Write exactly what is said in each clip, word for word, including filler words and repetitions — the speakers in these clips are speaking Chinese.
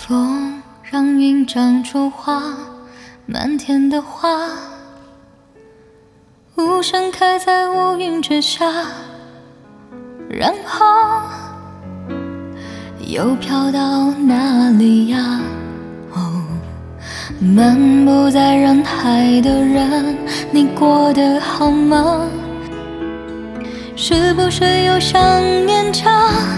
风让云长出花，满天的花无声开在乌云之下，然后又飘到哪里呀？哦，漫步在人海的人，你过得好吗？是不是又想念着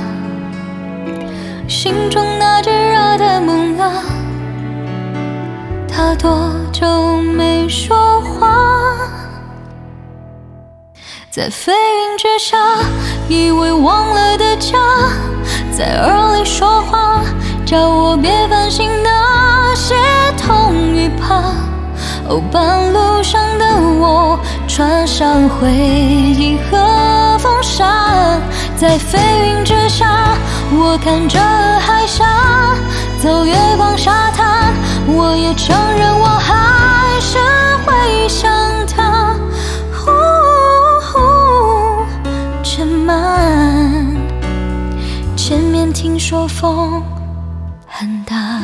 心中那炙热的梦啊？他多久没说话？在飞云之下，以为忘了的家，在耳里说话，叫我别烦心那些痛与怕。哦，半路上的我穿上回忆和风沙，在飞云之下，我看着海峡，走月光沙滩，我也承认我还是会想他。呼呼，渐慢，前面听说风很大。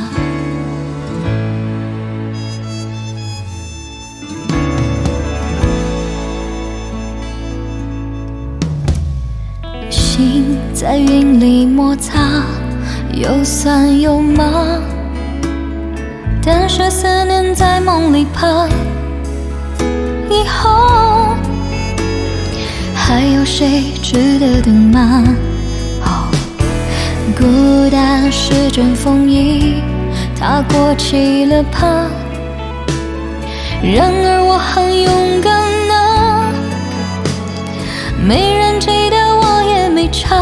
心在云里摩擦，又酸又麻，但是思念在梦里爬。以后还有谁值得等吗？哦，孤单是阵风衣，它过期了怕。然而我很勇敢啊，没人记得我也没差，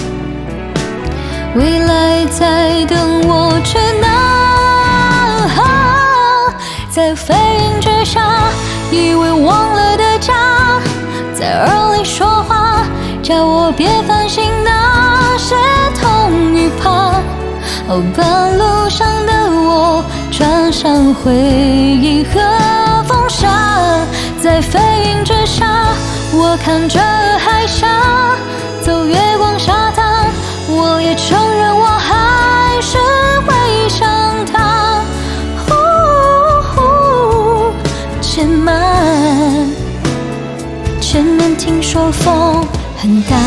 未来在等我去哪？在飞云之下，以为忘了的家，在耳里说话，叫我别烦心那些痛与怕。哦，半路上的我穿上回忆和风沙，在飞云之下，我看着海峡，走月光沙滩，我也承认我还是会想他。呼呼，渐慢，前面听说风很大。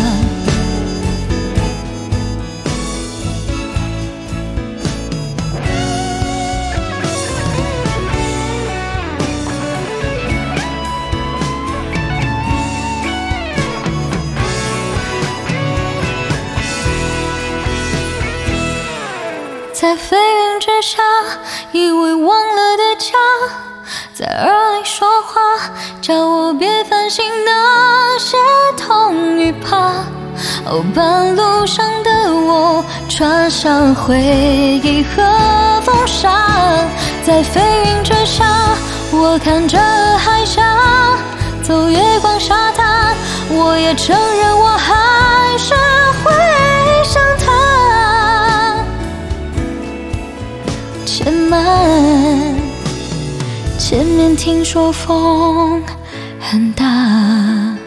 在飞云之下，以为忘了的家，在耳里说话，叫我别烦心那些痛与怕。哦，半路上的我穿上回忆和风沙，在飞云之下，我看着海峡，走月光沙滩，我也承认我还是会想他。渐慢，前面听说风很大。